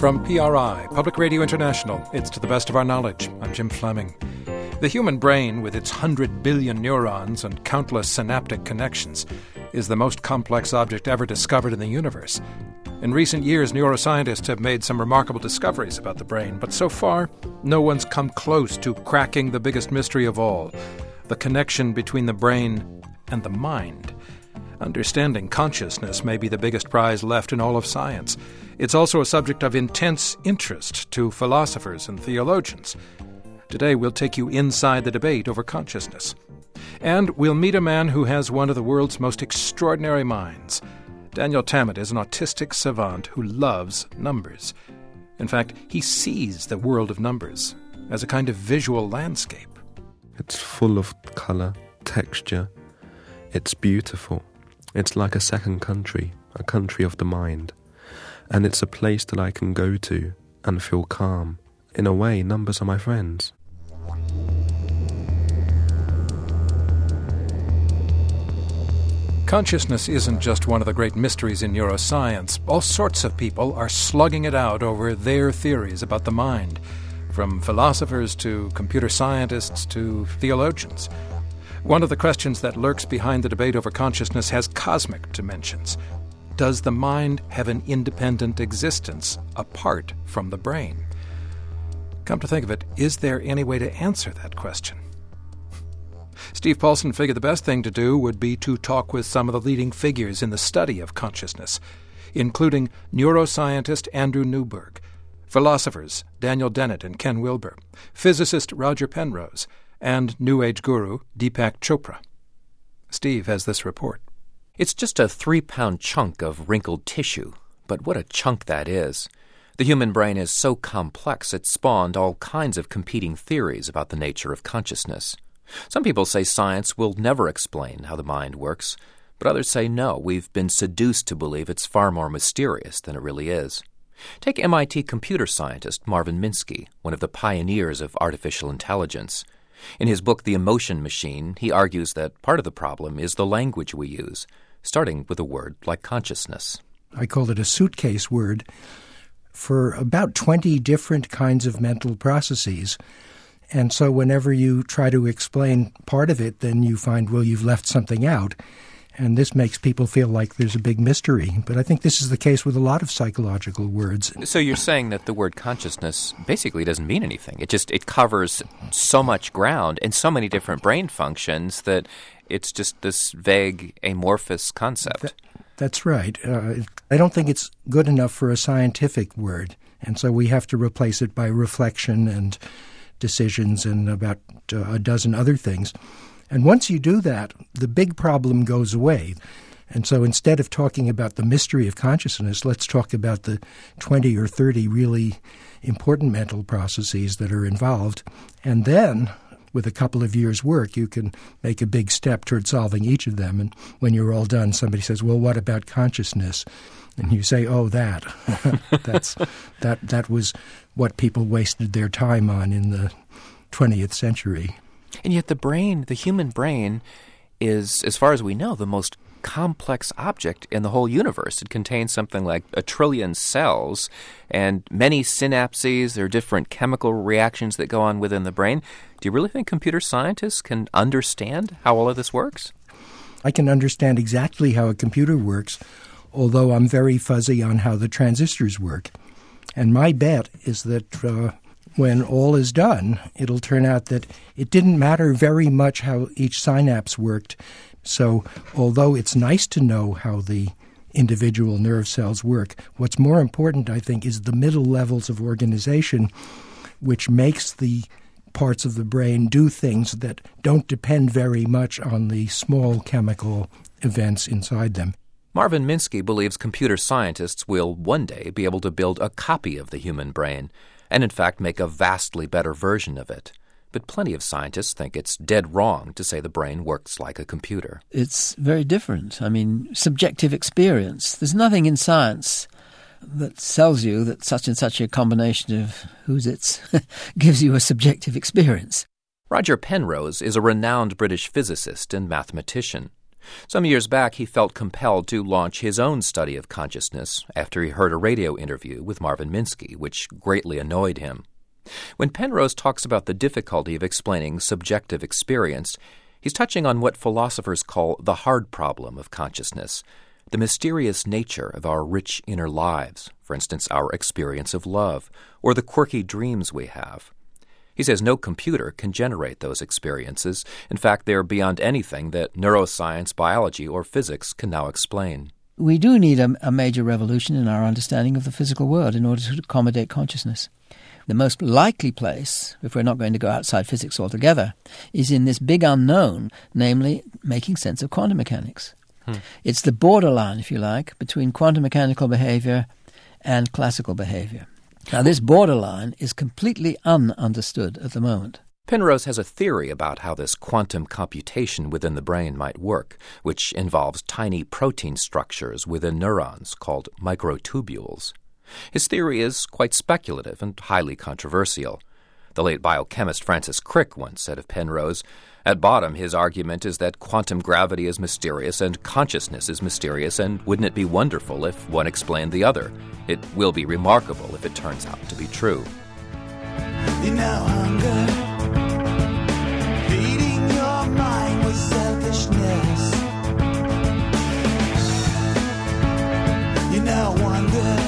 From PRI, Public Radio International, it's To the Best of Our Knowledge. I'm Jim Fleming. The human brain, with its 100 billion neurons and countless synaptic connections, is the most complex object ever discovered in the universe. In recent years, neuroscientists have made some remarkable discoveries about the brain, but so far, no one's come close to cracking the biggest mystery of all, the connection between the brain and the mind. Understanding consciousness may be the biggest prize left in all of science. It's also a subject of intense interest to philosophers and theologians. Today, we'll take you inside the debate over consciousness. And we'll meet a man who has one of the world's most extraordinary minds. Daniel Tammet is an autistic savant who loves numbers. In fact, he sees the world of numbers as a kind of visual landscape. It's full of colour, texture. It's beautiful. It's like a second country, a country of the mind. And it's a place that I can go to and feel calm. In a way, numbers are my friends. Consciousness isn't just one of the great mysteries in neuroscience. All sorts of people are slugging it out over their theories about the mind, from philosophers to computer scientists to theologians. One of the questions that lurks behind the debate over consciousness has cosmic dimensions. Does the mind have an independent existence apart from the brain? Come to think of it, is there any way to answer that question? Steve Paulson figured the best thing to do would be to talk with some of the leading figures in the study of consciousness, including neuroscientist Andrew Newberg, philosophers Daniel Dennett and Ken Wilber, physicist Roger Penrose, and New Age guru Deepak Chopra. Steve has this report. It's just a 3-pound chunk of wrinkled tissue, but what a chunk that is. The human brain is so complex it spawned all kinds of competing theories about the nature of consciousness. Some people say science will never explain how the mind works, but others say no, we've been seduced to believe it's far more mysterious than it really is. Take MIT computer scientist Marvin Minsky, one of the pioneers of artificial intelligence. In his book The Emotion Machine, he argues that part of the problem is the language we use, starting with a word like consciousness. I call it a suitcase word for about 20 different kinds of mental processes. And so whenever you try to explain part of it, then you find, well, you've left something out. And this makes people feel like there's a big mystery. But I think this is the case with a lot of psychological words. So you're saying that the word consciousness basically doesn't mean anything. It covers so much ground and so many different brain functions that it's just this vague, amorphous concept. That's right. I don't think it's good enough for a scientific word. And so we have to replace it by reflection and decisions and about a dozen other things. And once you do that, the big problem goes away. And so instead of talking about the mystery of consciousness, let's talk about the 20 or 30 really important mental processes that are involved. And then, with a couple of years' work, you can make a big step toward solving each of them. And when you're all done, somebody says, well, what about consciousness? And you say, oh, that. That was what people wasted their time on in the 20th century. And yet the human brain is, as far as we know, the most complex object in the whole universe. It contains something like 1 trillion cells and many synapses. There are different chemical reactions that go on within the brain. Do you really think computer scientists can understand how all of this works? I can understand exactly how a computer works, although I'm very fuzzy on how the transistors work. And my bet is that when all is done, it'll turn out that it didn't matter very much how each synapse worked. So although it's nice to know how the individual nerve cells work, what's more important, I think, is the middle levels of organization, which makes the parts of the brain do things that don't depend very much on the small chemical events inside them. Marvin Minsky believes computer scientists will one day be able to build a copy of the human brain, and in fact make a vastly better version of it. But plenty of scientists think it's dead wrong to say the brain works like a computer. It's very different. I mean, subjective experience. There's nothing in science that tells you that such and such a combination of who's-its gives you a subjective experience. Roger Penrose is a renowned British physicist and mathematician. Some years back, he felt compelled to launch his own study of consciousness after he heard a radio interview with Marvin Minsky, which greatly annoyed him. When Penrose talks about the difficulty of explaining subjective experience, he's touching on what philosophers call the hard problem of consciousness, the mysterious nature of our rich inner lives, for instance, our experience of love, or the quirky dreams we have. He says no computer can generate those experiences. In fact, they're beyond anything that neuroscience, biology, or physics can now explain. We do need a major revolution in our understanding of the physical world in order to accommodate consciousness. The most likely place, if we're not going to go outside physics altogether, is in this big unknown, namely making sense of quantum mechanics. It's the borderline, if you like, between quantum mechanical behavior and classical behavior. Now, this borderline is completely ununderstood at the moment. Penrose has a theory about how this quantum computation within the brain might work, which involves tiny protein structures within neurons called microtubules. His theory is quite speculative and highly controversial. The late biochemist Francis Crick once said of Penrose, "At bottom, his argument is that quantum gravity is mysterious and consciousness is mysterious, and wouldn't it be wonderful if one explained the other? It will be remarkable if it turns out to be true." You know hunger, feeding your mind with selfishness. You know wonder,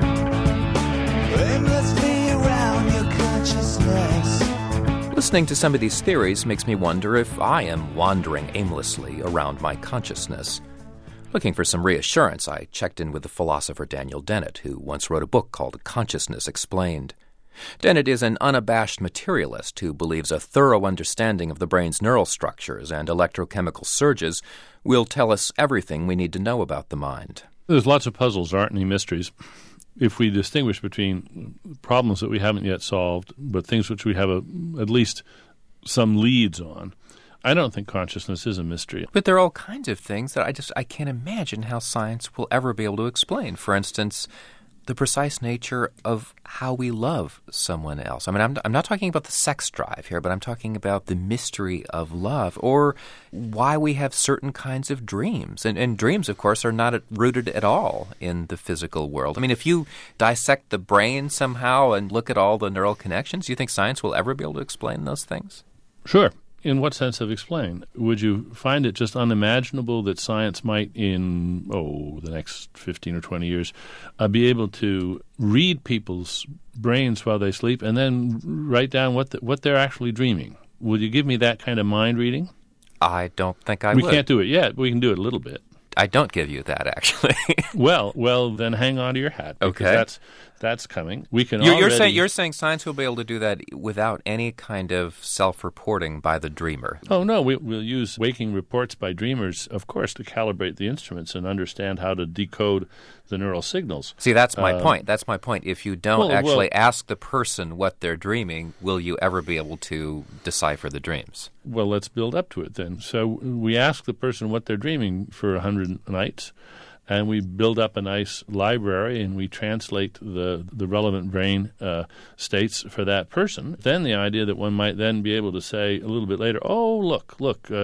aimlessly around your consciousness. Listening to some of these theories makes me wonder if I am wandering aimlessly around my consciousness. Looking for some reassurance, I checked in with the philosopher Daniel Dennett, who once wrote a book called Consciousness Explained. Dennett is an unabashed materialist who believes a thorough understanding of the brain's neural structures and electrochemical surges will tell us everything we need to know about the mind. There's lots of puzzles, aren't any mysteries. If we distinguish between problems that we haven't yet solved, but things which we have at least some leads on, I don't think consciousness is a mystery. But there are all kinds of things that I can't imagine how science will ever be able to explain. For instance, the precise nature of how we love someone else. I mean, I'm not talking about the sex drive here, but I'm talking about the mystery of love, or why we have certain kinds of dreams. And dreams, of course, are not rooted at all in the physical world. I mean, if you dissect the brain somehow and look at all the neural connections, do you think science will ever be able to explain those things? Sure. In what sense of explain? Would you find it just unimaginable that science might, in, the next 15 or 20 years, be able to read people's brains while they sleep and then write down what they're actually dreaming? Would you give me that kind of mind reading? I don't think I would. We can't do it yet. We can do it a little bit. I don't give you that, actually. Well, then hang on to your hat. Okay. That's coming. We can You're saying science will be able to do that without any kind of self-reporting by the dreamer? Oh, no. We'll use waking reports by dreamers, of course, to calibrate the instruments and understand how to decode the neural signals. See, that's my point. That's my point. If you don't ask the person what they're dreaming, will you ever be able to decipher the dreams? Well, let's build up to it then. So we ask the person what they're dreaming for 100 nights, and we build up a nice library, and we translate the relevant brain states for that person. Then the idea that one might then be able to say a little bit later, look,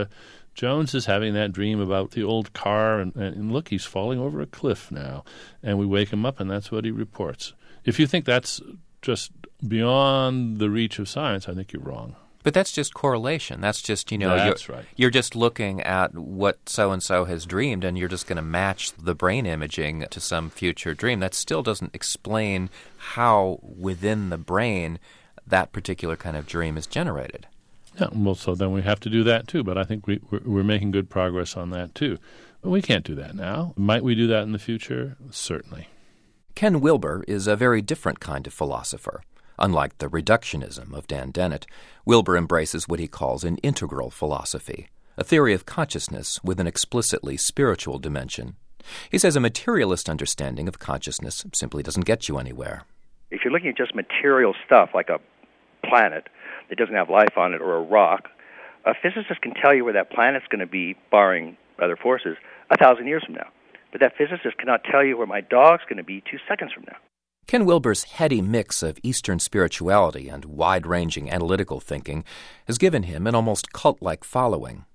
Jones is having that dream about the old car, and look, he's falling over a cliff now. And we wake him up, and that's what he reports. If you think that's just beyond the reach of science, I think you're wrong. But that's just correlation. That's just, That's right. You're just looking at what so-and-so has dreamed, and you're just going to match the brain imaging to some future dream. That still doesn't explain how within the brain that particular kind of dream is generated. Yeah, well, so then we have to do that too, but I think we're making good progress on that too. But we can't do that now. Might we do that in the future? Certainly. Ken Wilber is a very different kind of philosopher. Unlike the reductionism of Dan Dennett, Wilber embraces what he calls an integral philosophy, a theory of consciousness with an explicitly spiritual dimension. He says a materialist understanding of consciousness simply doesn't get you anywhere. If you're looking at just material stuff like a planet that doesn't have life on it or a rock, a physicist can tell you where that planet's going to be, barring other forces, 1,000 years from now. But that physicist cannot tell you where my dog's going to be 2 seconds from now. Ken Wilber's heady mix of Eastern spirituality and wide-ranging analytical thinking has given him an almost cult-like following.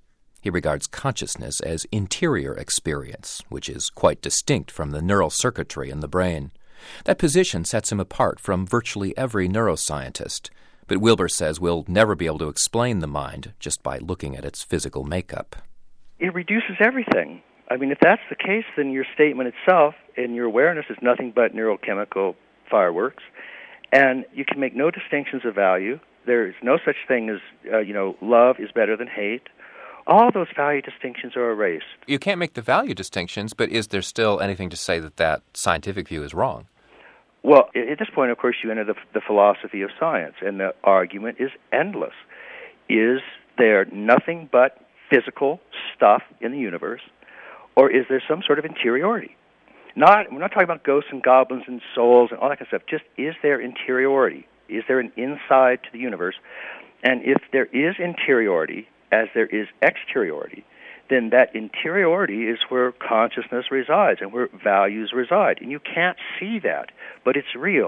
He regards consciousness as interior experience, which is quite distinct from the neural circuitry in the brain. That position sets him apart from virtually every neuroscientist. But Wilber says we'll never be able to explain the mind just by looking at its physical makeup. It reduces everything. I mean, if that's the case, then your statement itself and your awareness is nothing but neurochemical fireworks, and you can make no distinctions of value. There is no such thing as, love is better than hate. All those value distinctions are erased. You can't make the value distinctions, but is there still anything to say that scientific view is wrong? Well, at this point, of course, you enter the philosophy of science, and the argument is endless. Is there nothing but physical stuff in the universe, or is there some sort of interiority? We're not talking about ghosts and goblins and souls and all that kind of stuff. Just, is there interiority? Is there an inside to the universe? And if there is interiority, as there is exteriority, then that interiority is where consciousness resides and where values reside. And you can't see that, but it's real.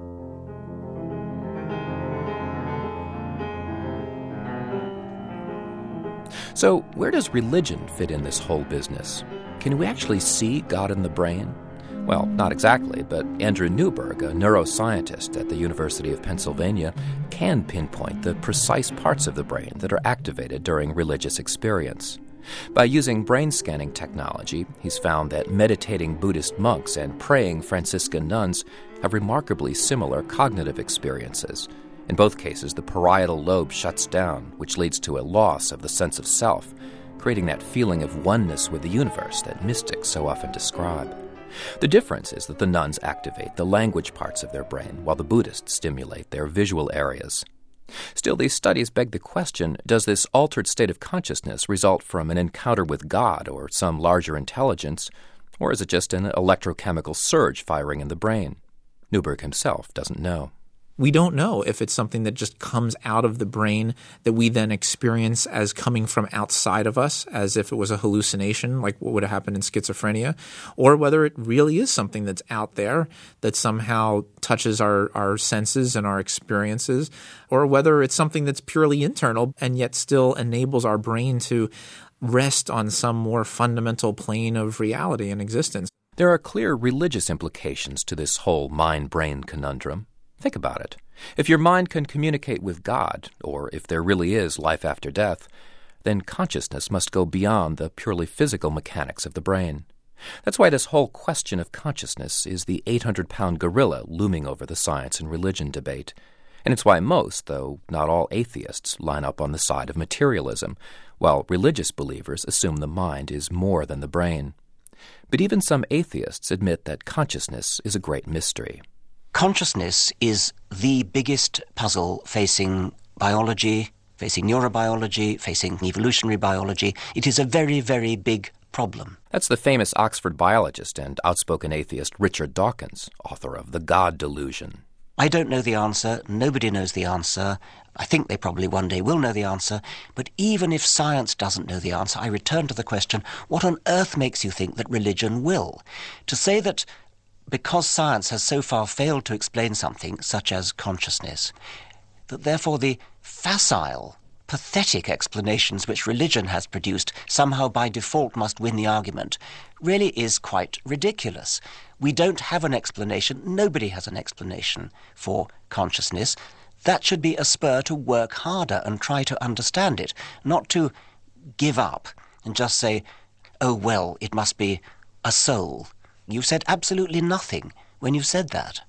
So, where does religion fit in this whole business? Can we actually see God in the brain? Well, not exactly, but Andrew Newberg, a neuroscientist at the University of Pennsylvania, can pinpoint the precise parts of the brain that are activated during religious experience. By using brain scanning technology, he's found that meditating Buddhist monks and praying Franciscan nuns have remarkably similar cognitive experiences. In both cases, the parietal lobe shuts down, which leads to a loss of the sense of self, creating that feeling of oneness with the universe that mystics so often describe. The difference is that the nuns activate the language parts of their brain, while the Buddhists stimulate their visual areas. Still, these studies beg the question, does this altered state of consciousness result from an encounter with God or some larger intelligence, or is it just an electrochemical surge firing in the brain? Newberg himself doesn't know. We don't know if it's something that just comes out of the brain that we then experience as coming from outside of us, as if it was a hallucination, like what would have happened in schizophrenia, or whether it really is something that's out there that somehow touches our senses and our experiences, or whether it's something that's purely internal and yet still enables our brain to rest on some more fundamental plane of reality and existence. There are clear religious implications to this whole mind-brain conundrum. Think about it. If your mind can communicate with God, or if there really is life after death, then consciousness must go beyond the purely physical mechanics of the brain. That's why this whole question of consciousness is the 800-pound gorilla looming over the science and religion debate. And it's why most, though not all atheists, line up on the side of materialism, while religious believers assume the mind is more than the brain. But even some atheists admit that consciousness is a great mystery. Consciousness is the biggest puzzle facing biology, facing neurobiology, facing evolutionary biology. It is a very, very big problem. That's the famous Oxford biologist and outspoken atheist Richard Dawkins, author of The God Delusion. I don't know the answer. Nobody knows the answer. I think they probably one day will know the answer. But even if science doesn't know the answer, I return to the question, what on earth makes you think that religion will? To say that because science has so far failed to explain something, such as consciousness, that therefore the facile, pathetic explanations which religion has produced somehow by default must win the argument, really is quite ridiculous. We don't have an explanation, nobody has an explanation for consciousness. That should be a spur to work harder and try to understand it, not to give up and just say, oh well, it must be a soul. You said absolutely nothing when you said that.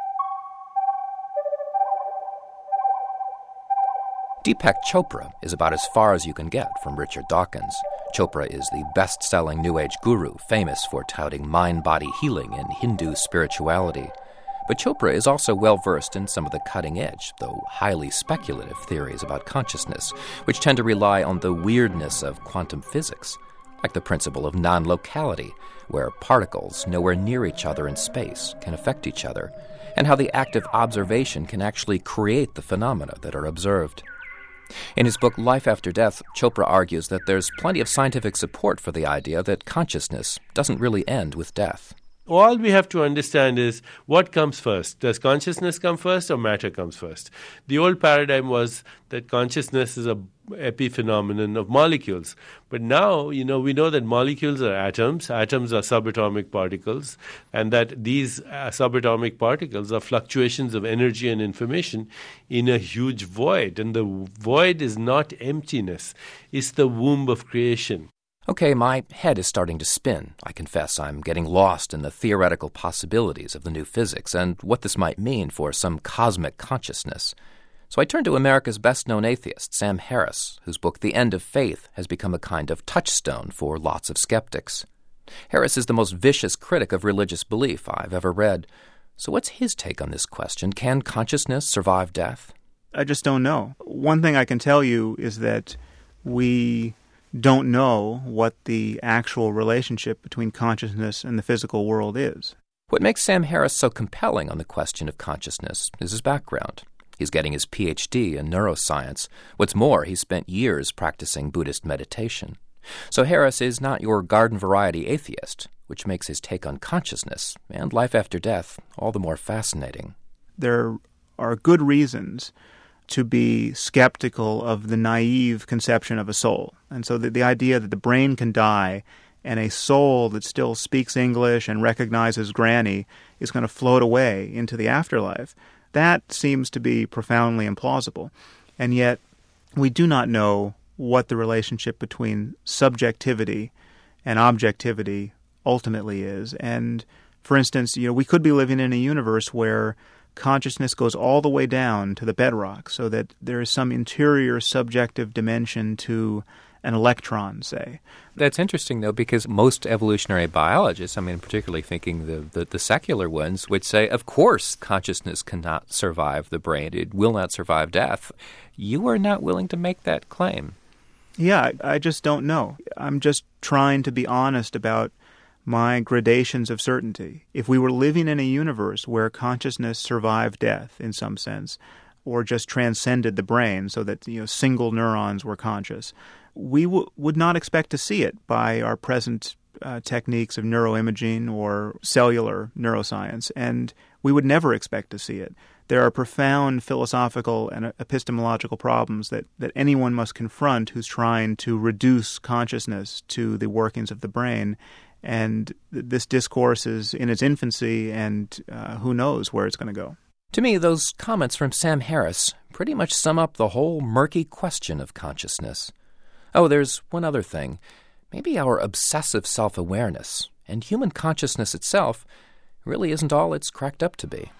Deepak Chopra is about as far as you can get from Richard Dawkins. Chopra is the best-selling New Age guru, famous for touting mind-body healing and Hindu spirituality. But Chopra is also well-versed in some of the cutting-edge, though highly speculative theories about consciousness, which tend to rely on the weirdness of quantum physics, like the principle of non-locality, where particles nowhere near each other in space can affect each other, and how the act of observation can actually create the phenomena that are observed. In his book Life After Death, Chopra argues that there's plenty of scientific support for the idea that consciousness doesn't really end with death. All we have to understand is what comes first. Does consciousness come first or matter comes first? The old paradigm was that consciousness is a epiphenomenon of molecules. But now, we know that molecules are atoms are subatomic particles, and that these subatomic particles are fluctuations of energy and information in a huge void. And the void is not emptiness, it's the womb of creation. Okay, my head is starting to spin. I confess I'm getting lost in the theoretical possibilities of the new physics and what this might mean for some cosmic consciousness. So I turn to America's best-known atheist, Sam Harris, whose book The End of Faith has become a kind of touchstone for lots of skeptics. Harris is the most vicious critic of religious belief I've ever read. So what's his take on this question? Can consciousness survive death? I just don't know. One thing I can tell you is that we don't know what the actual relationship between consciousness and the physical world is. What makes Sam Harris so compelling on the question of consciousness is his background. He's getting his Ph.D. in neuroscience. What's more, he's spent years practicing Buddhist meditation. So Harris is not your garden-variety atheist, which makes his take on consciousness and life after death all the more fascinating. There are good reasons to be skeptical of the naive conception of a soul. And so the idea that the brain can die and a soul that still speaks English and recognizes Granny is going to float away into the afterlife, that seems to be profoundly implausible. And yet we do not know what the relationship between subjectivity and objectivity ultimately is. And for instance, we could be living in a universe where consciousness goes all the way down to the bedrock, so that there is some interior subjective dimension to an electron, say. That's interesting, though, because most evolutionary biologists, particularly thinking the secular ones, would say, of course, consciousness cannot survive the brain. It will not survive death. You are not willing to make that claim. Yeah, I just don't know. I'm just trying to be honest about my gradations of certainty. If we were living in a universe where consciousness survived death in some sense, or just transcended the brain so that single neurons were conscious, we would not expect to see it by our present techniques of neuroimaging or cellular neuroscience, and we would never expect to see it. There are profound philosophical and epistemological problems that anyone must confront who's trying to reduce consciousness to the workings of the brain. And this discourse is in its infancy, and who knows where it's going to go. To me, those comments from Sam Harris pretty much sum up the whole murky question of consciousness. Oh, there's one other thing. Maybe our obsessive self-awareness and human consciousness itself really isn't all it's cracked up to be.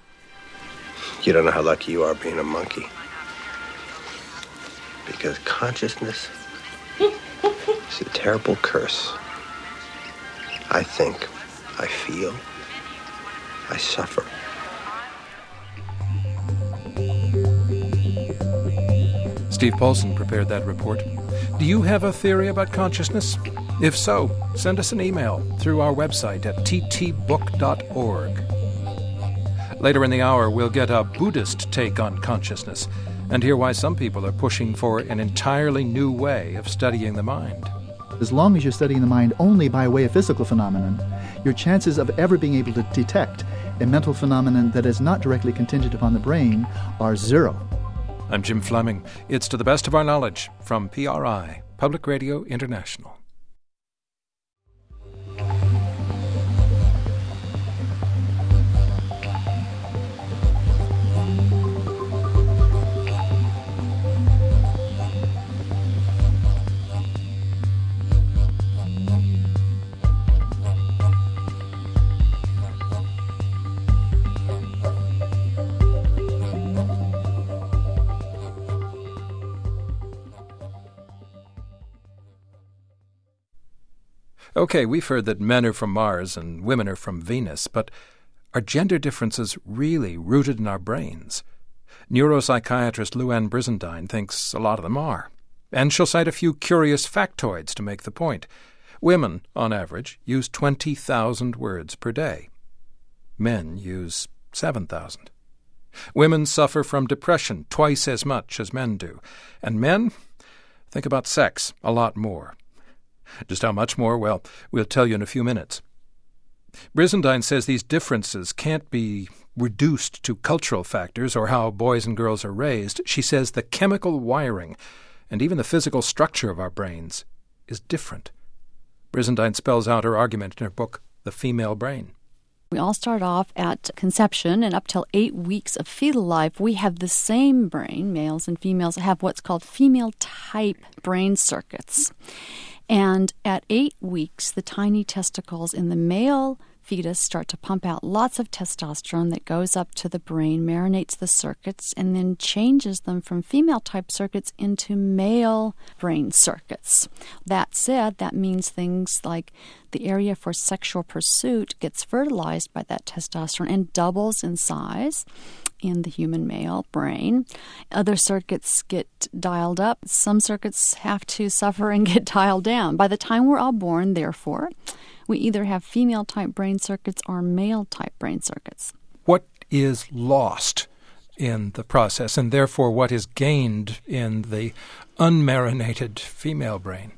You don't know how lucky you are being a monkey. Because consciousness is a terrible curse. I think, I feel, I suffer. Steve Paulson prepared that report. Do you have a theory about consciousness? If so, send us an email through our website at ttbook.org. Later in the hour, we'll get a Buddhist take on consciousness and hear why some people are pushing for an entirely new way of studying the mind. As long as you're studying the mind only by way of physical phenomenon, your chances of ever being able to detect a mental phenomenon that is not directly contingent upon the brain are zero. I'm Jim Fleming. It's To the Best of Our Knowledge from PRI, Public Radio International. Okay, we've heard that men are from Mars and women are from Venus, but are gender differences really rooted in our brains? Neuropsychiatrist Louann Brizendine thinks a lot of them are, and she'll cite a few curious factoids to make the point. Women, on average, use 20,000 words per day. Men use 7,000. Women suffer from depression twice as much as men do, and men think about sex a lot more. Just how much more? Well, we'll tell you in a few minutes. Brizendine says these differences can't be reduced to cultural factors or how boys and girls are raised. She says the chemical wiring and even the physical structure of our brains is different. Brizendine spells out her argument in her book, The Female Brain. We all start off at conception, and up till 8 weeks of fetal life, we have the same brain. Males and females have what's called female-type brain circuits. And at 8 weeks, the tiny testicles in the male fetus start to pump out lots of testosterone that goes up to the brain, marinates the circuits, and then changes them from female-type circuits into male brain circuits. That said, that means things like the area for sexual pursuit gets fertilized by that testosterone and doubles in size in the human male brain. Other circuits get dialed up. Some circuits have to suffer and get dialed down. By the time we're all born, therefore, we either have female-type brain circuits or male-type brain circuits. What is lost in the process, and therefore what is gained in the unmarinated female brain?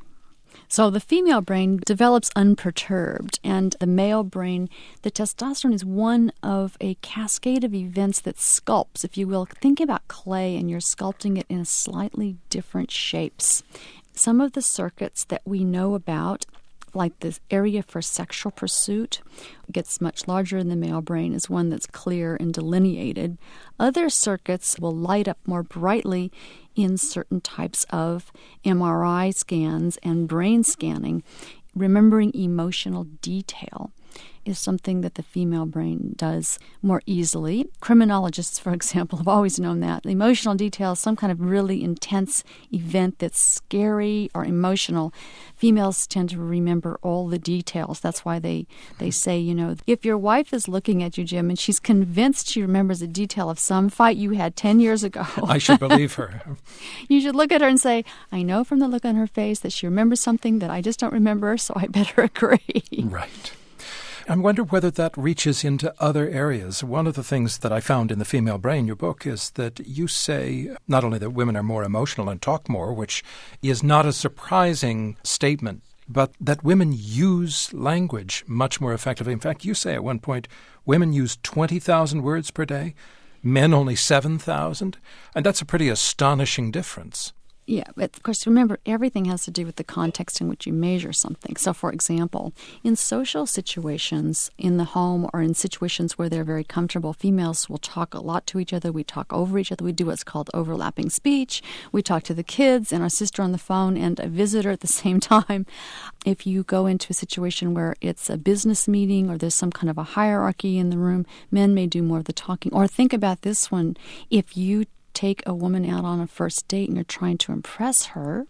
So the female brain develops unperturbed, and the male brain, the testosterone is one of a cascade of events that sculpts, if you will. Think about clay, and you're sculpting it in slightly different shapes. Some of the circuits that we know about, like this area for sexual pursuit, gets much larger in the male brain, is one that's clear and delineated. Other circuits will light up more brightly in certain types of MRI scans and brain scanning. Remembering emotional detail is something that the female brain does more easily. Criminologists, for example, have always known that. The emotional detail is some kind of really intense event that's scary or emotional. Females tend to remember all the details. That's why they say, if your wife is looking at you, Jim, and she's convinced she remembers a detail of some fight you had 10 years ago. I should believe her. You should look at her and say, I know from the look on her face that she remembers something that I just don't remember, so I better agree. Right. I wonder whether that reaches into other areas. One of the things that I found in The Female Brain, your book, is that you say not only that women are more emotional and talk more, which is not a surprising statement, but that women use language much more effectively. In fact, you say at one point women use 20,000 words per day, men only 7,000, and that's a pretty astonishing difference. Yeah, but of course, remember, everything has to do with the context in which you measure something. So, for example, in social situations, in the home or in situations where they're very comfortable, females will talk a lot to each other. We talk over each other. We do what's called overlapping speech. We talk to the kids and our sister on the phone and a visitor at the same time. If you go into a situation where it's a business meeting or there's some kind of a hierarchy in the room, men may do more of the talking. Or think about this one. If you take a woman out on a first date and you're trying to impress her,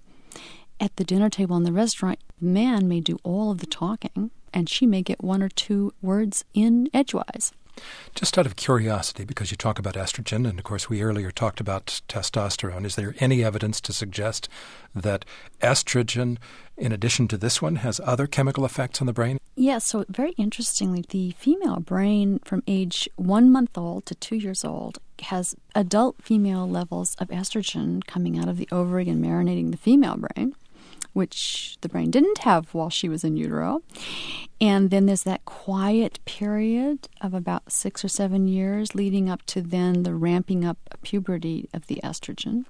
at the dinner table in the restaurant, the man may do all of the talking and she may get 1 or 2 words in edgewise. Just out of curiosity, because you talk about estrogen, and of course we earlier talked about testosterone, is there any evidence to suggest that estrogen, in addition to this one, has other chemical effects on the brain? Yes, so very interestingly, the female brain from age 1 month old to 2 years old has adult female levels of estrogen coming out of the ovary and marinating the female brain, which the brain didn't have while she was in utero. And then there's that quiet period of about 6 or 7 years leading up to then the ramping up puberty of the estrogen.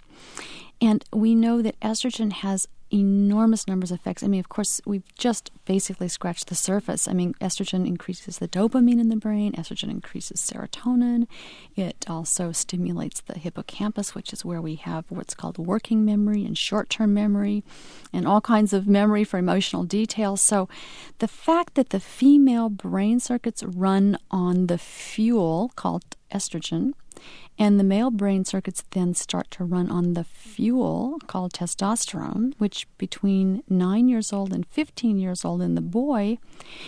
And we know that estrogen has enormous numbers of effects. I mean, of course, we've just basically scratched the surface. I mean, estrogen increases the dopamine in the brain. Estrogen increases serotonin. It also stimulates the hippocampus, which is where we have what's called working memory and short-term memory and all kinds of memory for emotional details. So the fact that the female brain circuits run on the fuel called estrogen, and the male brain circuits then start to run on the fuel called testosterone, which between 9 years old and 15 years old in the boy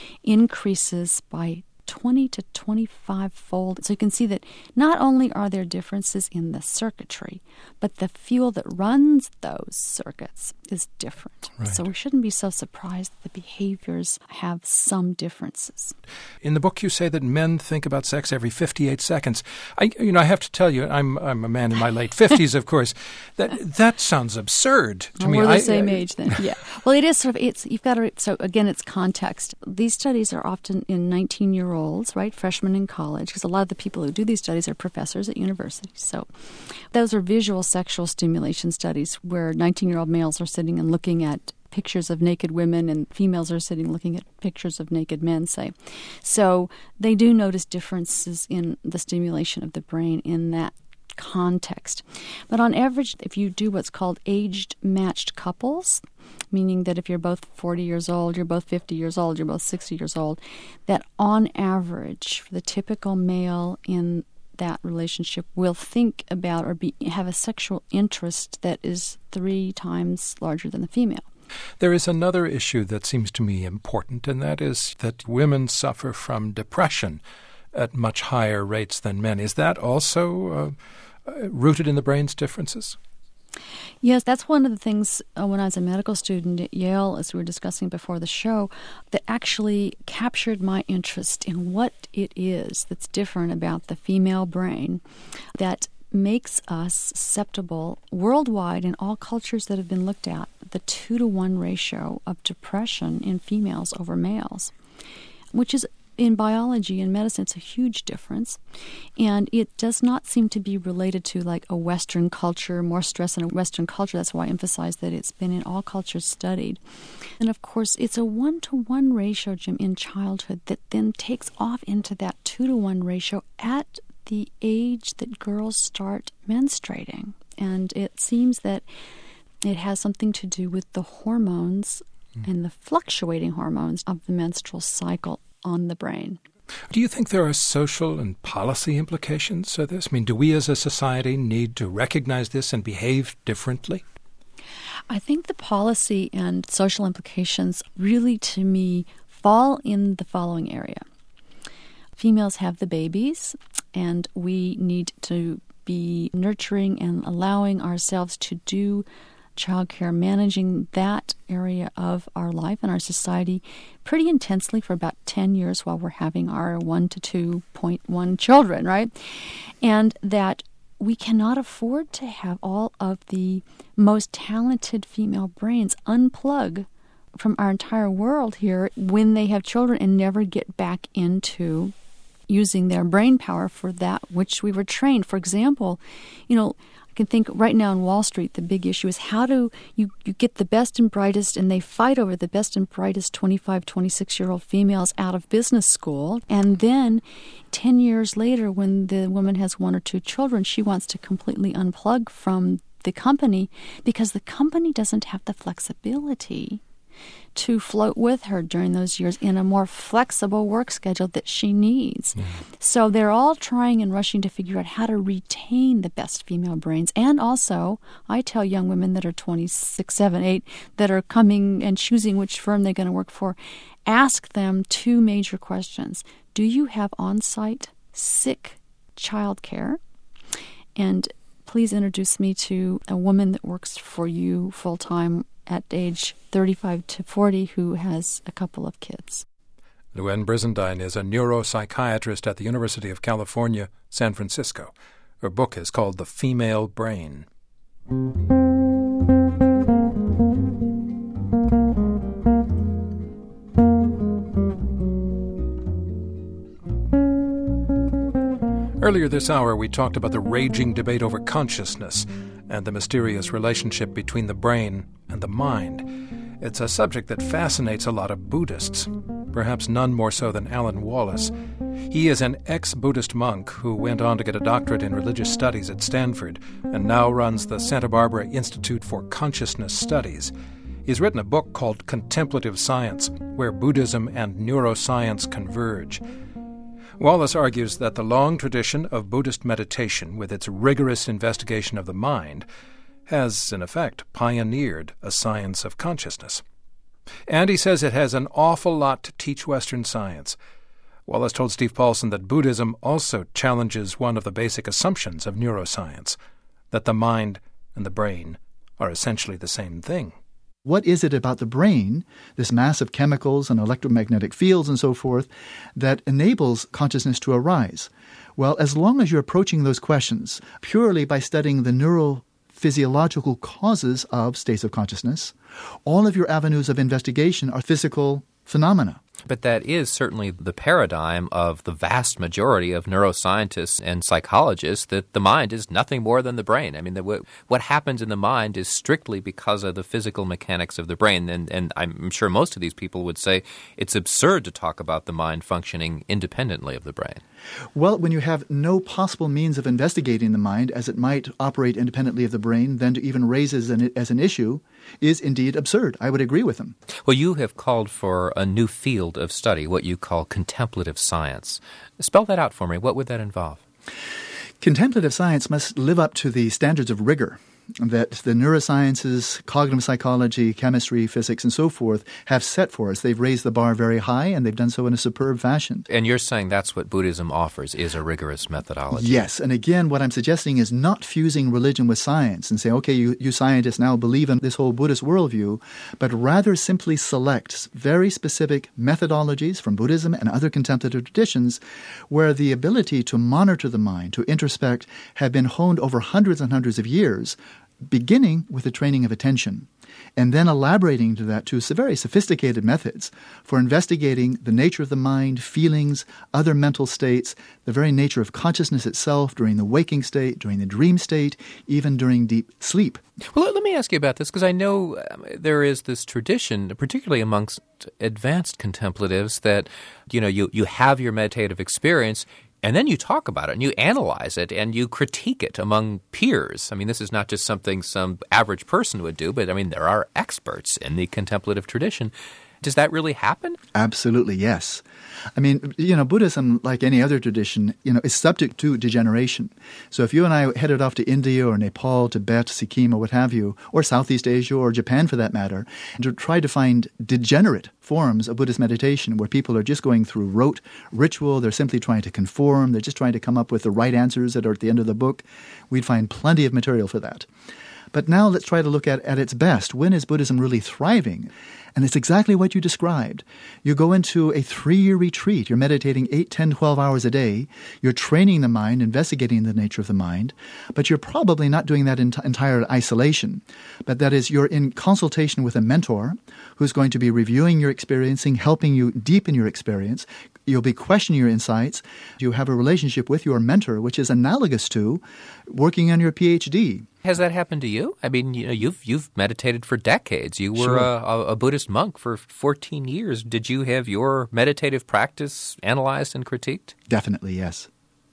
increases by 20 to 25-fold. So you can see that not only are there differences in the circuitry, but the fuel that runs those circuits is different. Right. So we shouldn't be so surprised that the behaviors have some differences. In the book, you say that men think about sex every 58 seconds. I have to tell you, I'm a man in my late 50s, of course. That sounds absurd to me. We're the same age then. Yeah. Well, it is sort of. So again, it's context. These studies are often in 19-year-olds, right, freshmen in college, because a lot of the people who do these studies are professors at universities. So those are visual sexual stimulation studies where 19-year-old males are sitting and looking at pictures of naked women and females are sitting looking at pictures of naked men, say. So they do notice differences in the stimulation of the brain in that context. But on average, if you do what's called aged matched couples, meaning that if you're both 40 years old, you're both 50 years old, you're both 60 years old, that on average, for the typical male in that relationship will think about or have a sexual interest that is 3 times larger than the female. There is another issue that seems to me important, and that is that women suffer from depression at much higher rates than men. Is that also rooted in the brain's differences? Yes, that's one of the things when I was a medical student at Yale, as we were discussing before the show, that actually captured my interest in what it is that's different about the female brain that makes us susceptible worldwide in all cultures that have been looked at, the 2-to-1 ratio of depression in females over males, which is in biology and medicine, it's a huge difference. And it does not seem to be related to like a Western culture, more stress in a Western culture. That's why I emphasize that it's been in all cultures studied. And of course, it's a 1-to-1 ratio, Jim, in childhood that then takes off into that 2-to-1 ratio at the age that girls start menstruating. And it seems that it has something to do with the hormones and the fluctuating hormones of the menstrual cycle on the brain. Do you think there are social and policy implications of this? I mean, do we as a society need to recognize this and behave differently? I think the policy and social implications really, to me, fall in the following area. Females have the babies, and we need to be nurturing and allowing ourselves to do childcare, managing that area of our life and our society pretty intensely for about 10 years while we're having our 1 to 2.1 children, right? And that we cannot afford to have all of the most talented female brains unplug from our entire world here when they have children and never get back into using their brain power for that which we were trained. For example, I can think right now in Wall Street, the big issue is how do you get the best and brightest, and they fight over the best and brightest 25, 26-year-old females out of business school. And then 10 years later, when the woman has 1 or 2 children, she wants to completely unplug from the company because the company doesn't have the flexibility to float with her during those years in a more flexible work schedule that she needs. So they're all trying and rushing to figure out how to retain the best female brains. And also, I tell young women that are 26, 7, 8, that are coming and choosing which firm they're going to work for, ask them 2 major questions. Do you have on-site sick child care? And please introduce me to a woman that works for you full-time at age 35 to 40 who has a couple of kids. Luann Brizendine is a neuropsychiatrist at the University of California, San Francisco. Her book is called The Female Brain. Earlier this hour, we talked about the raging debate over consciousness and the mysterious relationship between the brain and the mind. It's a subject that fascinates a lot of Buddhists, perhaps none more so than Alan Wallace. He is an ex-Buddhist monk who went on to get a doctorate in religious studies at Stanford and now runs the Santa Barbara Institute for Consciousness Studies. He's written a book called Contemplative Science, where Buddhism and neuroscience converge. Wallace argues that the long tradition of Buddhist meditation, with its rigorous investigation of the mind, has, in effect, pioneered a science of consciousness. And he says it has an awful lot to teach Western science. Wallace told Steve Paulson that Buddhism also challenges one of the basic assumptions of neuroscience, that the mind and the brain are essentially the same thing. what is it about the brain, this mass of chemicals and electromagnetic fields and so forth, that enables consciousness to arise? Well, as long as you're approaching those questions purely by studying the neurophysiological causes of states of consciousness, all of your avenues of investigation are physical phenomena. But that is certainly the paradigm of the vast majority of neuroscientists and psychologists, that the mind is nothing more than the brain. I mean, what happens in the mind is strictly because of the physical mechanics of the brain. And I'm sure most of these people would say it's absurd to talk about the mind functioning independently of the brain. Well, when you have no possible means of investigating the mind as it might operate independently of the brain, then to even raise it as an issue is indeed absurd. I would agree with him. Well, you have called for a new field of study, what you call contemplative science. Spell that out for me. What would that involve? Contemplative science must live up to the standards of rigor that the neurosciences, cognitive psychology, chemistry, physics, and so forth have set for us. They've raised the bar very high, and they've done so in a superb fashion. And you're saying that's what Buddhism offers, is a rigorous methodology. Yes, and again, what I'm suggesting is not fusing religion with science and say, okay, you scientists now believe in this whole Buddhist worldview, but rather simply select very specific methodologies from Buddhism and other contemplative traditions where the ability to monitor the mind, to introspect, have been honed over hundreds and hundreds of years, beginning with the training of attention, and then elaborating to that to very sophisticated methods for investigating the nature of the mind, feelings, other mental states, the very nature of consciousness itself during the waking state, during the dream state, even during deep sleep. Well, let me ask you about this, because I know there is this tradition, particularly amongst advanced contemplatives, that you have your meditative experience, and then you talk about it, and you analyze it, and you critique it among peers. I mean, this is not just something some average person would do, but, I mean, there are experts in the contemplative tradition. Does that really happen? Absolutely, yes. I mean, Buddhism, like any other tradition, is subject to degeneration. So if you and I headed off to India or Nepal, Tibet, Sikkim, or what have you, or Southeast Asia or Japan for that matter, and to try to find degenerate forms of Buddhist meditation where people are just going through rote ritual, they're simply trying to conform, they're just trying to come up with the right answers that are at the end of the book, we'd find plenty of material for that. But now let's try to look at its best. When is Buddhism really thriving? And it's exactly what you described. You go into a 3-year retreat. You're meditating 8, 10, 12 hours a day. You're training the mind, investigating the nature of the mind. But you're probably not doing that in entire isolation. But that is, you're in consultation with a mentor who's going to be reviewing your experiencing, helping you deepen your experience. You'll be questioning your insights. You have a relationship with your mentor, which is analogous to working on your PhD. Has that happened to you? I mean, you've meditated for decades. You were Sure. a Buddhist monk for 14 years. Did you have your meditative practice analyzed and critiqued? Definitely, yes.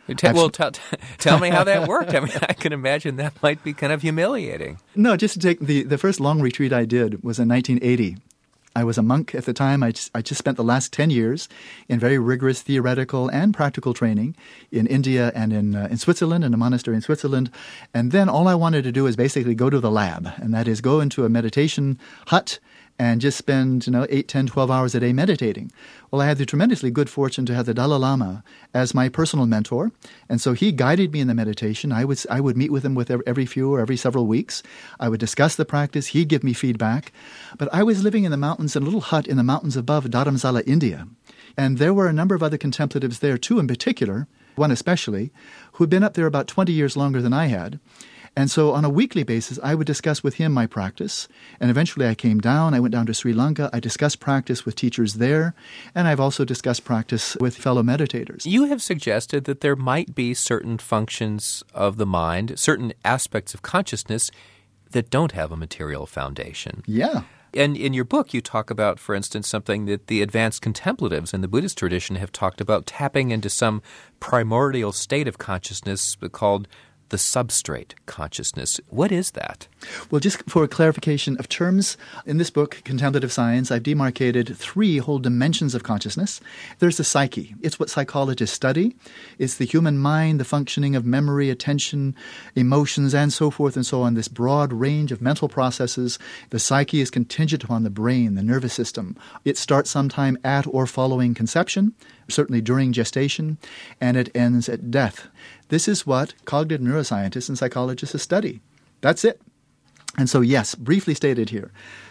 Tell me how that worked. I mean, I can imagine that might be kind of humiliating. No, just to take the first long retreat I did was in 1980. I was a monk at the time. I just spent the last 10 years in very rigorous theoretical and practical training in India and in Switzerland, in a monastery in Switzerland. And then all I wanted to do is basically go to the lab, and that is go into a meditation hut and just spend 8, 10, 12 hours a day meditating. Well, I had the tremendously good fortune to have the Dalai Lama as my personal mentor, and so he guided me in the meditation. I would meet with him every few or every several weeks. I would discuss the practice. He'd give me feedback. But I was living in the mountains, in a little hut in the mountains above Dharamsala, India. And there were a number of other contemplatives there too, in particular, one especially, who had been up there about 20 years longer than I had. And so on a weekly basis, I would discuss with him my practice. And eventually I came down. I went down to Sri Lanka. I discussed practice with teachers there. And I've also discussed practice with fellow meditators. You have suggested that there might be certain functions of the mind, certain aspects of consciousness that don't have a material foundation. Yeah. And in your book, you talk about, for instance, something that the advanced contemplatives in the Buddhist tradition have talked about, tapping into some primordial state of consciousness called the substrate consciousness. What is that? Well, just for a clarification of terms, in this book, Contemplative Science, I've demarcated 3 whole dimensions of consciousness. There's the psyche. It's what psychologists study. It's the human mind, the functioning of memory, attention, emotions, and so forth and so on, this broad range of mental processes. The psyche is contingent upon the brain, the nervous system. It starts sometime at or following conception, certainly during gestation, and it ends at death. This is what cognitive neuroscientists and psychologists study. That's it. And so, yes, briefly stated here,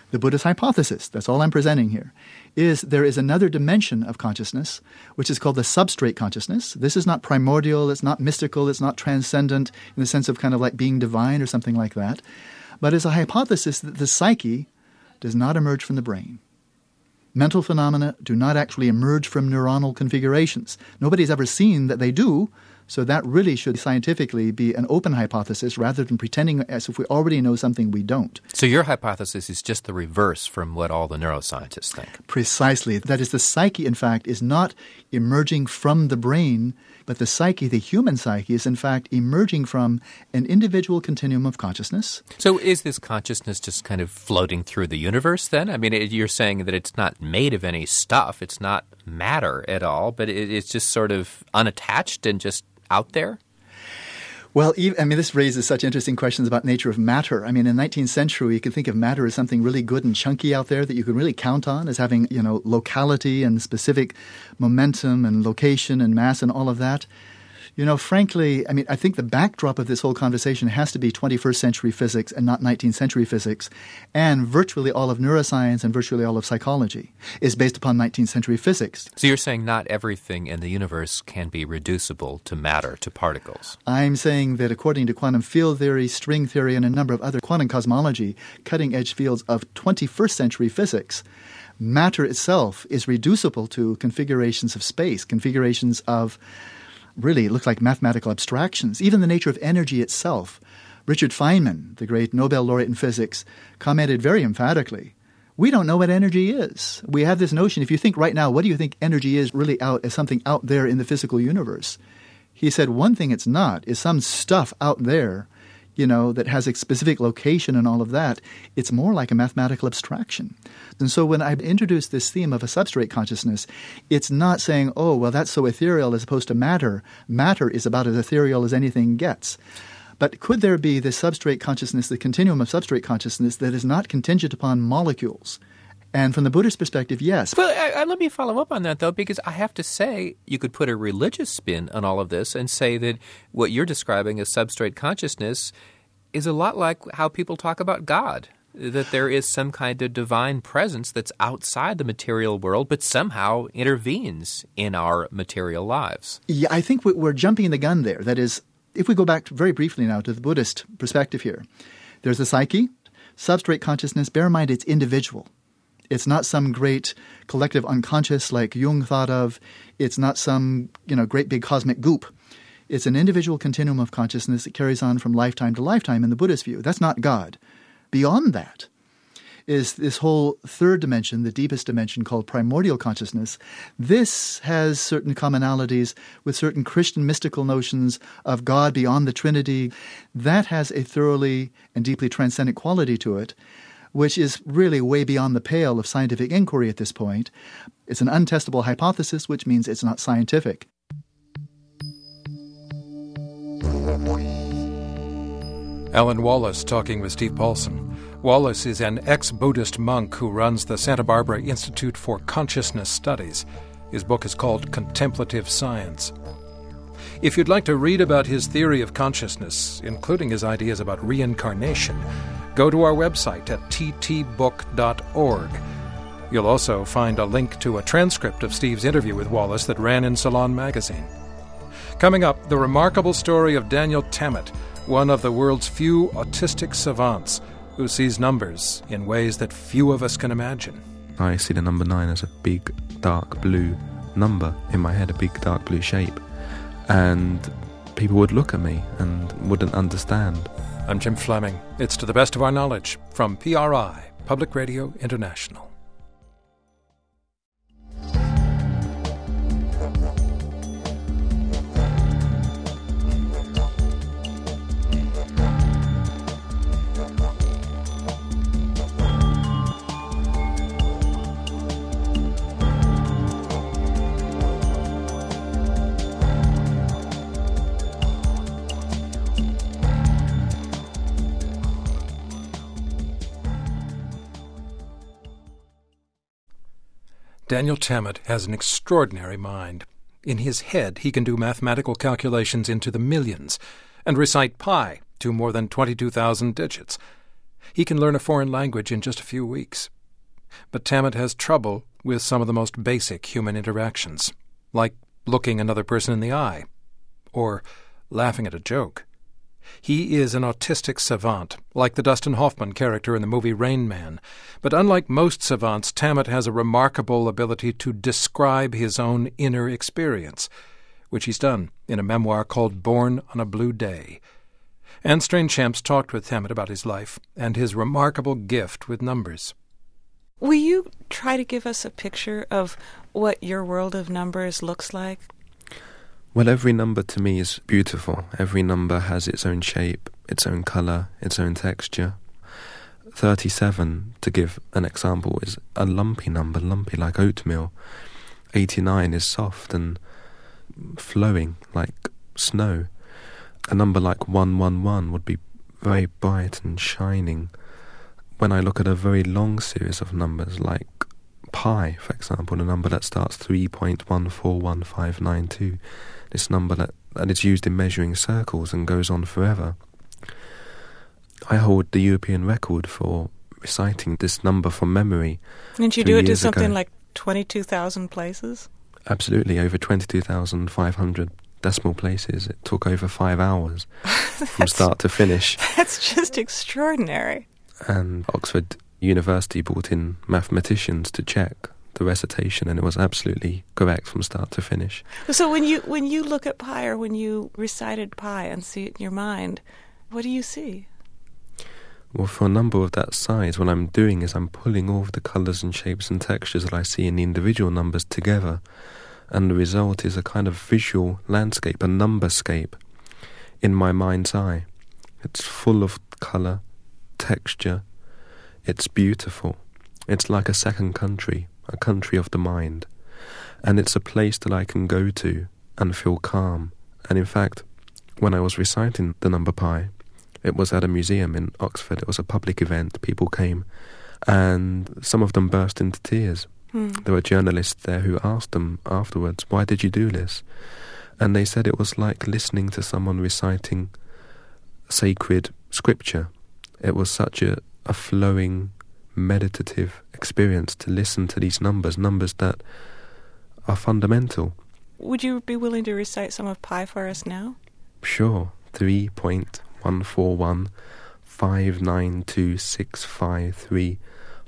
The Buddhist hypothesis, that's all I'm presenting here, is there is another dimension of consciousness, which is called the substrate consciousness. This is not primordial, it's not mystical, it's not transcendent in the sense of kind of like being divine or something like that, but it's a hypothesis that the psyche does not emerge from the brain. Mental phenomena do not actually emerge from neuronal configurations. Nobody's ever seen that they do, so that really should scientifically be an open hypothesis rather than pretending as if we already know something we don't. So your hypothesis is just the reverse from what all the neuroscientists think. Precisely. That is, the psyche, in fact, is not emerging from the brain, but the psyche, the human psyche, is in fact emerging from an individual continuum of consciousness. So is this consciousness just kind of floating through the universe then? I mean, you're saying that it's not made of any stuff, it's not matter at all, but it's just sort of unattached and just out there? Well, this raises such interesting questions about nature of matter. I mean, in the 19th century, you could think of matter as something really good and chunky out there that you could really count on as having, locality and specific momentum and location and mass and all of that. Frankly, I think the backdrop of this whole conversation has to be 21st century physics and not 19th century physics. And virtually all of neuroscience and virtually all of psychology is based upon 19th century physics. So you're saying not everything in the universe can be reducible to matter, to particles? I'm saying that according to quantum field theory, string theory, and a number of other quantum cosmology, cutting-edge fields of 21st century physics, matter itself is reducible to configurations of space, configurations of really, it looks like mathematical abstractions. Even the nature of energy itself. Richard Feynman, the great Nobel laureate in physics, commented very emphatically, we don't know what energy is. We have this notion, if you think right now, what do you think energy is really out as something out there in the physical universe? He said one thing it's not is some stuff out there, that has a specific location and all of that. It's more like a mathematical abstraction. And so when I introduced this theme of a substrate consciousness, it's not saying, oh, well, that's so ethereal as opposed to matter. Matter is about as ethereal as anything gets. But could there be this substrate consciousness, the continuum of substrate consciousness that is not contingent upon molecules? And from the Buddhist perspective, yes. Well, let me follow up on that, though, because I have to say you could put a religious spin on all of this and say that what you're describing as substrate consciousness is a lot like how people talk about God, that there is some kind of divine presence that's outside the material world but somehow intervenes in our material lives. Yeah, I think we're jumping the gun there. That is, if we go back very briefly now to the Buddhist perspective here, there's the psyche, substrate consciousness. Bear in mind it's individual. It's not some great collective unconscious like Jung thought of. It's not some, great big cosmic goop. It's an individual continuum of consciousness that carries on from lifetime to lifetime in the Buddhist view. That's not God. Beyond that is this whole third dimension, the deepest dimension called primordial consciousness. This has certain commonalities with certain Christian mystical notions of God beyond the Trinity. That has a thoroughly and deeply transcendent quality to it, which is really way beyond the pale of scientific inquiry at this point. It's an untestable hypothesis, which means it's not scientific. Alan Wallace talking with Steve Paulson. Wallace is an ex-Buddhist monk who runs the Santa Barbara Institute for Consciousness Studies. His book is called Contemplative Science. If you'd like to read about his theory of consciousness, including his ideas about reincarnation, go to our website at ttbook.org. You'll also find a link to a transcript of Steve's interview with Wallace that ran in Salon magazine. Coming up, the remarkable story of Daniel Tammet, one of the world's few autistic savants who sees numbers in ways that few of us can imagine. I see the number 9 as a big, dark blue number in my head, a big, dark blue shape. And people would look at me and wouldn't understand. I'm Jim Fleming. It's To the Best of Our Knowledge from PRI, Public Radio International. Daniel Tammet has an extraordinary mind. In his head, he can do mathematical calculations into the millions and recite pi to more than 22,000 digits. He can learn a foreign language in just a few weeks. But Tammet has trouble with some of the most basic human interactions, like looking another person in the eye, or laughing at a joke. He is an autistic savant, like the Dustin Hoffman character in the movie Rain Man. But unlike most savants, Tammet has a remarkable ability to describe his own inner experience, which he's done in a memoir called Born on a Blue Day. Anne Strainchamps talked with Tammet about his life and his remarkable gift with numbers. Will you try to give us a picture of what your world of numbers looks like? Well, every number to me is beautiful. Every number has its own shape, its own colour, its own texture. 37, to give an example, is a lumpy number, lumpy like oatmeal. 89 is soft and flowing like snow. A number like 111 would be very bright and shining. When I look at a very long series of numbers like pi, for example, a number that starts 3.141592, this number that is used in measuring circles and goes on forever. I hold the European record for reciting this number from memory. Didn't you do it to something like 22,000 places? Absolutely, over 22,500 decimal places. It took over 5 hours from start to finish. That's just extraordinary. And Oxford University brought in mathematicians to check the recitation, and it was absolutely correct from start to finish. So when you look at pi, or when you recited pi and see it in your mind, what do you see? Well, for a number of that size, what I'm doing is I'm pulling all of the colours and shapes and textures that I see in the individual numbers together, and the result is a kind of visual landscape, a numberscape, in my mind's eye. It's full of colour, texture. It's beautiful. It's like a second country, a country of the mind. And it's a place that I can go to and feel calm. And in fact, when I was reciting the number pi, it was at a museum in Oxford. It was a public event. People came, and some of them burst into tears. There were journalists there who asked them afterwards, why did you do this? And they said it was like listening to someone reciting sacred scripture. It was such a flowing, meditative experience to listen to these numbers that are fundamental. Would you be willing to recite some of pi for us now? Sure. 3.141 59265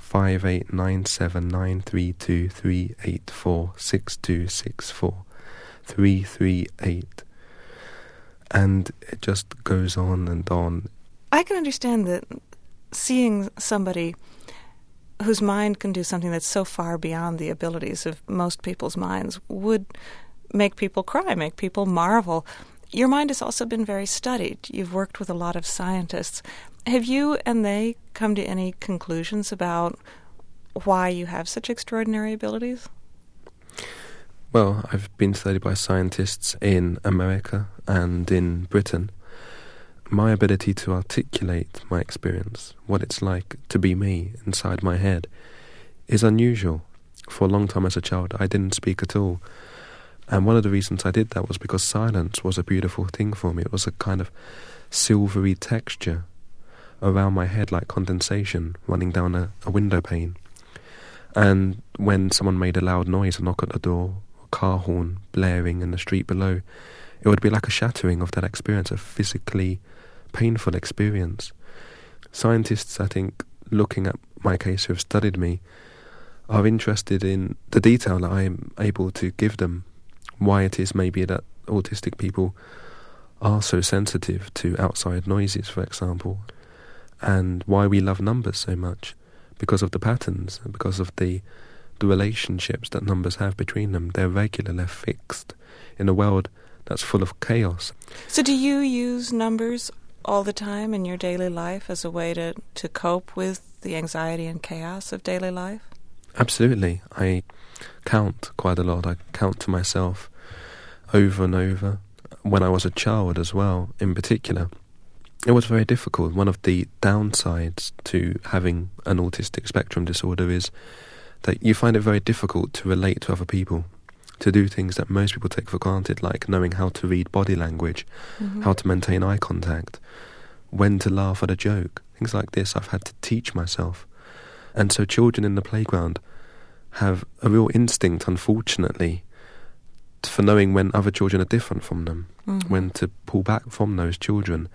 5897932384626 338, and it just goes on and on. I can understand that seeing somebody whose mind can do something that's so far beyond the abilities of most people's minds would make people cry, make people marvel. Your mind has also been very studied. You've worked with a lot of scientists. Have you and they come to any conclusions about why you have such extraordinary abilities? Well, I've been studied by scientists in America and in Britain. My ability to articulate my experience, what it's like to be me inside my head, is unusual. For a long time as a child, I didn't speak at all. And one of the reasons I did that was because silence was a beautiful thing for me. It was a kind of silvery texture around my head, like condensation running down a window pane. And when someone made a loud noise, a knock at the door, a car horn blaring in the street below, it would be like a shattering of that experience, a physically painful experience. Scientists, I think, looking at my case, who have studied me, are interested in the detail that I am able to give them, why it is maybe that autistic people are so sensitive to outside noises, for example, and why we love numbers so much, because of the patterns, and because of the relationships that numbers have between them. They're regular, they're fixed, in a world that's full of chaos. So do you use numbers all the time in your daily life as a way to cope with the anxiety and chaos of daily life? Absolutely. I count quite a lot. I count to myself over and over. When I was a child as well, in particular, it was very difficult. One of the downsides to having an autistic spectrum disorder is that you find it very difficult to relate to other people, to do things that most people take for granted, like knowing how to read body language, how to maintain eye contact, when to laugh at a joke. Things like this I've had to teach myself. And so children in the playground have a real instinct, unfortunately, for knowing when other children are different from them, when to pull back from those children.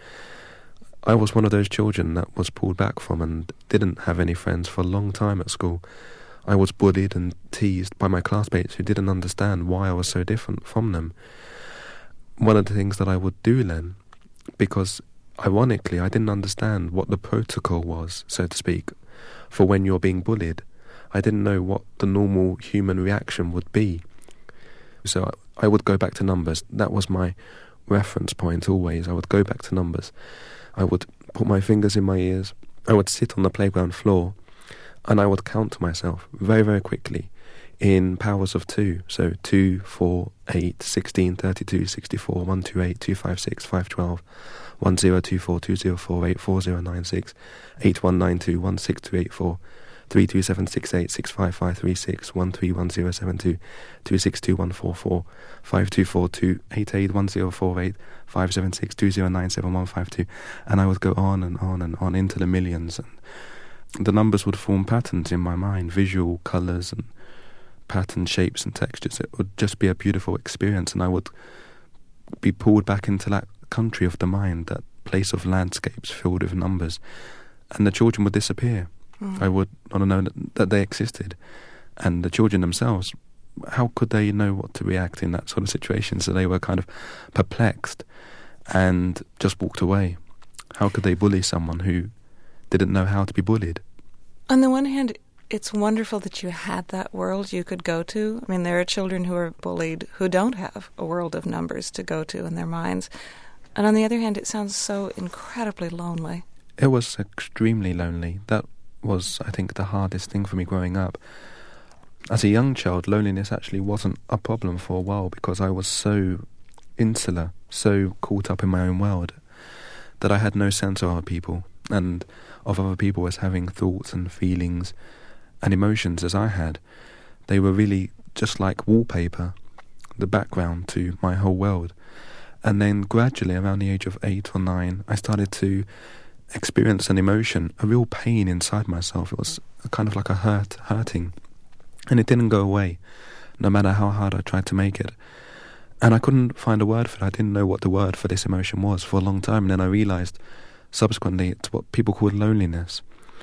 I was one of those children that was pulled back from and didn't have any friends for a long time at school. I was bullied and teased by my classmates who didn't understand why I was so different from them. One of the things that I would do then, because ironically I didn't understand what the protocol was, so to speak, for when you're being bullied. I didn't know what the normal human reaction would be. So I would go back to numbers. That was my reference point always. I would go back to numbers. I would put my fingers in my ears. I would sit on the playground floor and I would count to myself very, very quickly in powers of 2. So 2, 4, 8, 16, 32, 64, 128, 256, 512, 1024, 204, 84096, 8192, 16284, 32768, 65536, 131072, 262144, 5242, 881048, 576 20971 152, and I would go on and on and on into the millions. And the numbers would form patterns in my mind, visual colours and pattern shapes and textures. It would just be a beautiful experience, and I would be pulled back into that country of the mind, that place of landscapes filled with numbers, and the children would disappear. I would not know that they existed. And the children themselves, how could they know what to react in that sort of situation? So they were kind of perplexed and just walked away. How could they bully someone who didn't know how to be bullied? On the one hand, it's wonderful that you had that world you could go to. I mean, there are children who are bullied who don't have a world of numbers to go to in their minds. And on the other hand, it sounds so incredibly lonely. It was extremely lonely. That was, I think, the hardest thing for me growing up. As a young child, loneliness actually wasn't a problem for a while because I was so insular, so caught up in my own world, that I had no sense of other people, and of other people as having thoughts and feelings and emotions as I had. They were really just like wallpaper, the background to my whole world. And then gradually, around the age of 8 or 9, I started to experience an emotion, a real pain inside myself. It was kind of like a hurting, and it didn't go away, no matter how hard I tried to make it. And I couldn't find a word for it. I didn't know what the word for this emotion was for a long time, and then I realised subsequently it's what people call loneliness.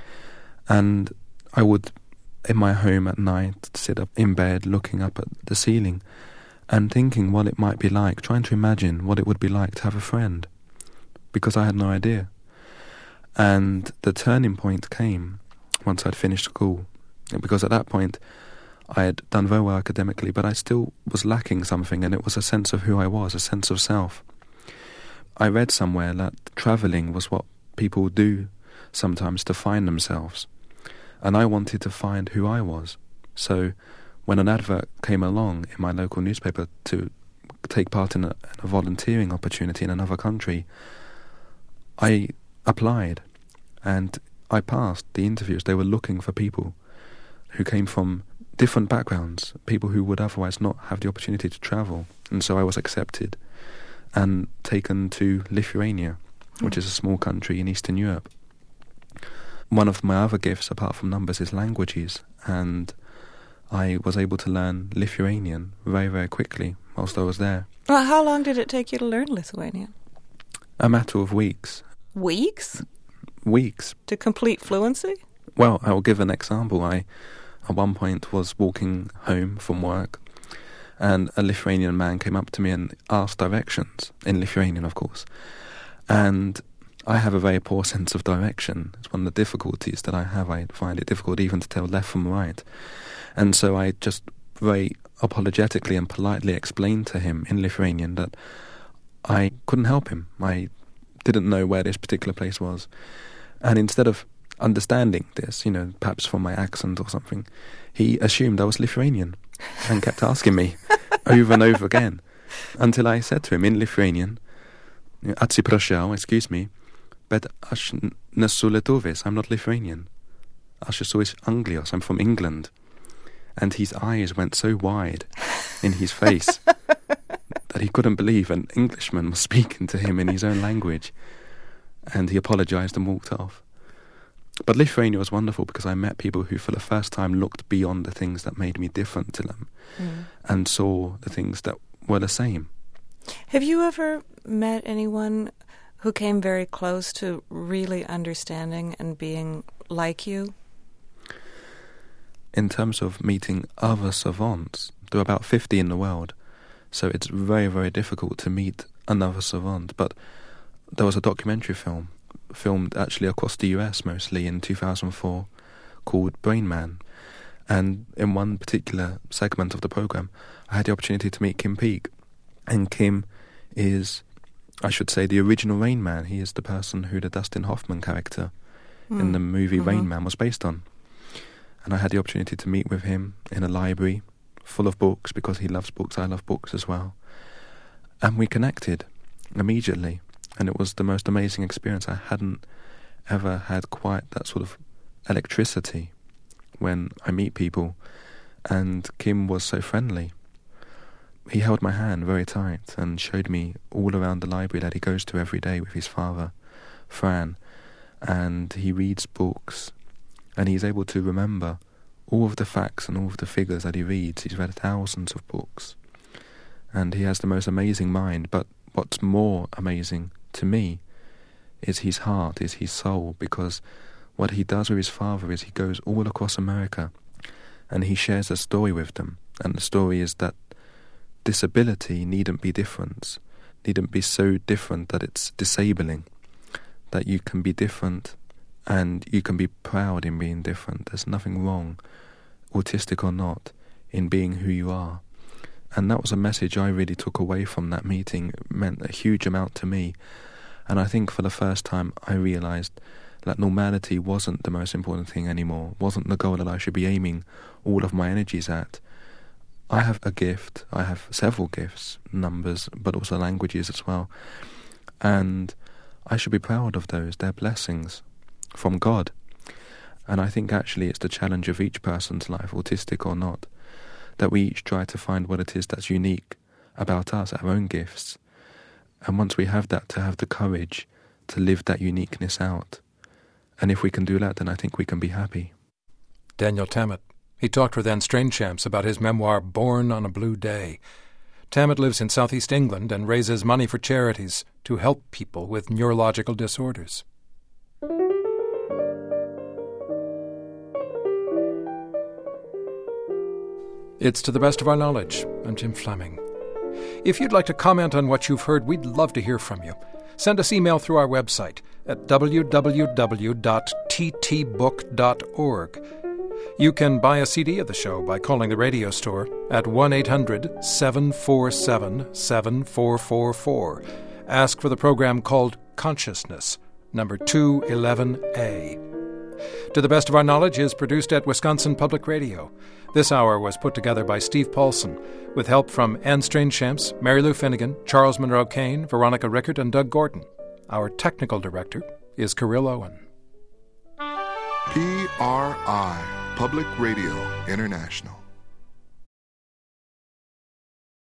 And I would, in my home at night, sit up in bed looking up at the ceiling and thinking what it might be like, trying to imagine what it would be like to have a friend, because I had no idea. And the turning point came once I'd finished school, because at that point I had done very well academically, but I still was lacking something, and it was a sense of who I was, a sense of self. I read somewhere that travelling was what people do sometimes to find themselves, and I wanted to find who I was. So when an advert came along in my local newspaper to take part in a volunteering opportunity in another country, I applied, and I passed the interviews. They were looking for people who came from different backgrounds, people who would otherwise not have the opportunity to travel. And so I was accepted and taken to Lithuania, which is a small country in Eastern Europe. One of my other gifts, apart from numbers, is languages, and I was able to learn Lithuanian very, very quickly whilst I was there. Well, how long did it take you to learn Lithuanian? A matter of weeks. Weeks? Weeks. To complete fluency? Well, I will give an example. I, at one point, was walking home from work, and a Lithuanian man came up to me and asked directions, in Lithuanian, of course. And I have a very poor sense of direction. It's one of the difficulties that I have. I find it difficult even to tell left from right. And so I just very apologetically and politely explained to him in Lithuanian that I couldn't help him. I didn't know where this particular place was. And instead of understanding this, perhaps from my accent or something, he assumed I was Lithuanian and kept asking me over and over again, until I said to him in Lithuanian, "Atsiprašau, excuse me, but aš nesu Lietuvis, I'm not Lithuanian. Aš esu iš Anglijos, I'm from England." And his eyes went so wide in his face that he couldn't believe an Englishman was speaking to him in his own language. And he apologised and walked off. But Lithuania was wonderful because I met people who for the first time looked beyond the things that made me different to them and saw the things that were the same. Have you ever met anyone who came very close to really understanding and being like you? In terms of meeting other savants, there are about 50 in the world, so it's very, very difficult to meet another savant. But there was a documentary film, filmed actually across the US mostly in 2004, called Brain Man. And in one particular segment of the program, I had the opportunity to meet Kim Peek. And Kim is, I should say, the original Rain Man. He is the person who the Dustin Hoffman character in the movie Rain Man was based on. And I had the opportunity to meet with him in a library full of books, because he loves books, I love books as well. And we connected immediately, and it was the most amazing experience. I hadn't ever had quite that sort of electricity when I meet people, and Kim was so friendly. He held my hand very tight and showed me all around the library that he goes to every day with his father, Fran, and he reads books, and he's able to remember all of the facts and all of the figures that he reads. He's read thousands of books, and he has the most amazing mind. But what's more amazing to me is his heart, is his soul, because what he does with his father is he goes all across America and he shares a story with them, and the story is that disability needn't be so different that it's disabling, that you can be different and you can be proud in being different. There's nothing wrong, autistic or not, in being who you are. And that was a message I really took away from that meeting. It meant a huge amount to me. And I think for the first time I realised that normality wasn't the most important thing anymore, wasn't the goal that I should be aiming all of my energies at. I have a gift, I have several gifts, numbers, but also languages as well. And I should be proud of those. They're blessings from God. And I think actually it's the challenge of each person's life, autistic or not, that we each try to find what it is that's unique about us, our own gifts. And once we have that, to have the courage to live that uniqueness out. And if we can do that, then I think we can be happy. Daniel Tammet. He talked with Anne Strainchamps about his memoir, Born on a Blue Day. Tammet lives in southeast England and raises money for charities to help people with neurological disorders. It's To the Best of Our Knowledge. I'm Jim Fleming. If you'd like to comment on what you've heard, we'd love to hear from you. Send us email through our website at www.ttbook.org. You can buy a CD of the show by calling the radio store at 1-800-747-7444. Ask for the program called Consciousness, number 211A. To the Best of Our Knowledge is produced at Wisconsin Public Radio. This hour was put together by Steve Paulson, with help from Anne Strainchamps, Mary Lou Finnegan, Charles Monroe Kane, Veronica Rickert, and Doug Gordon. Our technical director is Kirill Owen. PRI, Public Radio International.